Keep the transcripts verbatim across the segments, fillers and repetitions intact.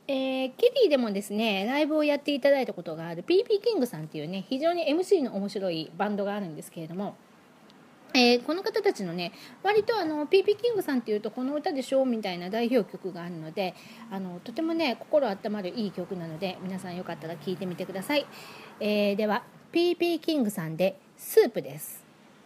えー、ケリーでもですねライブをやっていただいたことがある ピーピー キングさんっていうね非常に エムシー の面白いバンドがあるんですけれども、えー、この方たちのね割とあの ピーピー キングさんっていうとこの歌でしょみたいな代表曲があるので、あのとてもね心温まるいい曲なので皆さんよかったら聴いてみてください。えー、では ピーピー キングさんでスープです。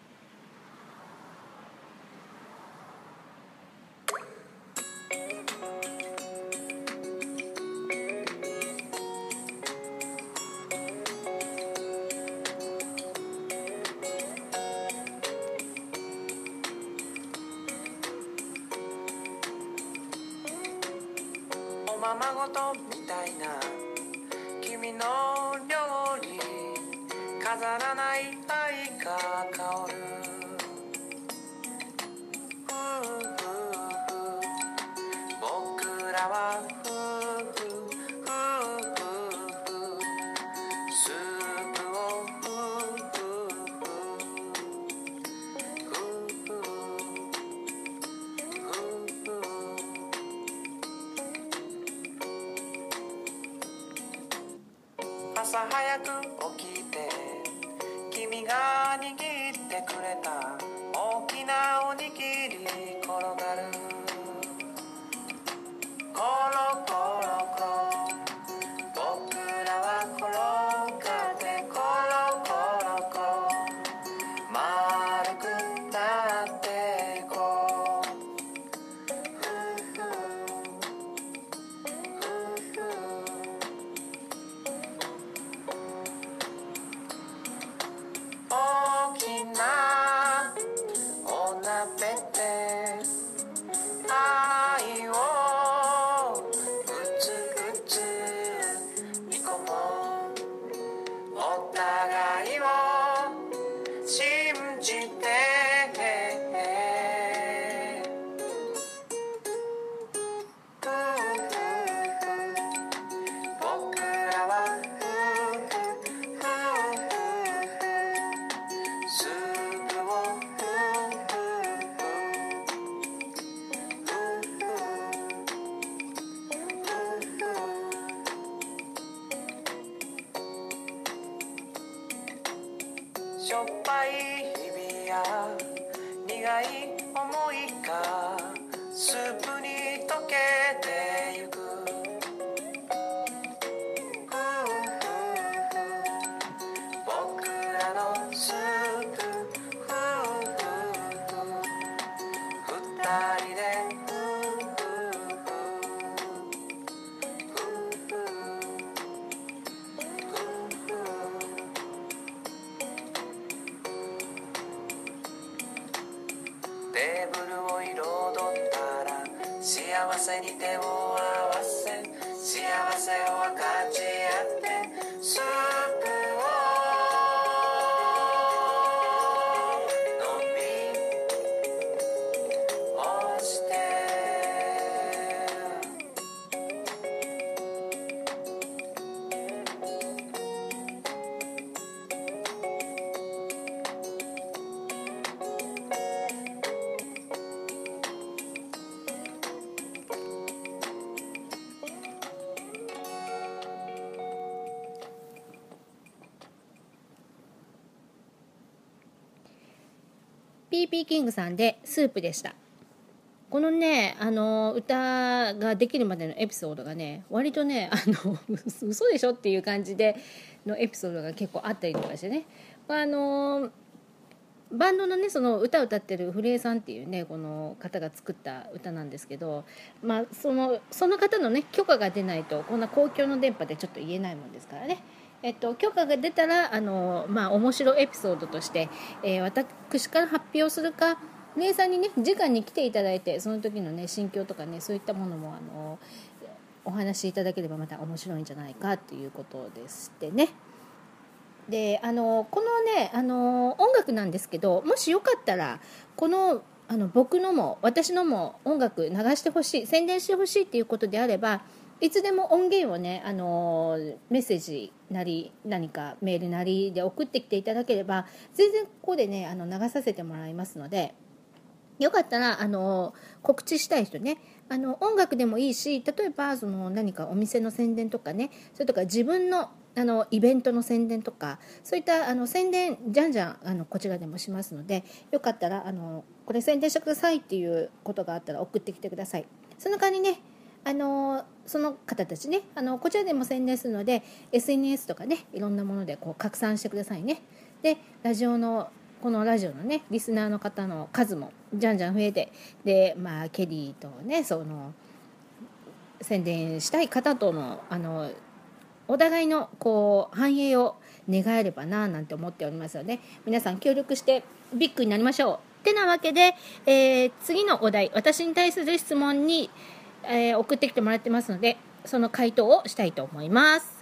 ままごとみたいな君の料理飾らない愛が香るふうふうふう僕らはふうふうふうふうスープをふうふうふうふう朝早く起きて君が握ってくれた大きなおにぎり転がるコロコロコロ僕らは転がってコロコロコロ丸くなってこうふふふふ大きなお鍋で愛をぐつぐつ煮込もうお互いを信じてふうふう僕らはふうふうふうスープをふうふうふうしょっぱい日々や苦い思いがスープに溶けてゆくふうふう僕らのスープふうふう二人でふうふうふうテーブルを彩ったら幸せに手を合わせ幸せを分かち合ってスープを飲み干してピーピー キングさんでスープでした。このねあの歌ができるまでのエピソードがね割とねあの嘘でしょっていう感じでのエピソードが結構あったりとかしてね、あのバンドのねその歌を歌ってる古江さんっていうねこの方が作った歌なんですけど、まあそのその方のね許可が出ないとこんな公共の電波でちょっと言えないもんですからね。えっと、許可が出たらあの、まあ、面白いエピソードとして、えー、私から発表するか姉さんにね直に来ていただいてその時のね心境とかねそういったものもあのお話しいただければまた面白いんじゃないかということでしてね。であのこのねあの音楽なんですけど、もしよかったらこのあの僕のも私のも音楽流してほしい宣伝してほしいっていうことであればいつでも音源をねあのメッセージなり何かメールなりで送ってきていただければ全然ここでねあの流させてもらいますので、よかったらあの告知したい人ねあの音楽でもいいし、例えばその何かお店の宣伝とかね、それとか自分のあのイベントの宣伝とか、そういったあの宣伝じゃんじゃんあのこちらでもしますので、よかったらあのこれ宣伝してくださいっていうことがあったら送ってきてください。その代わりね、あのその方たちね、あのこちらでも宣伝するので エスエヌエス とかね、いろんなものでこう拡散してくださいね。でラジオのこのラジオのねリスナーの方の数もじゃんじゃん増えて、でまあケリーとね、その宣伝したい方とのあのお互いのこう繁栄を願えればななんて思っておりますので、皆さん協力してビッグになりましょう。ってなわけで、えー、次のお題、私に対する質問に、えー、送ってきてもらってますので、その回答をしたいと思います。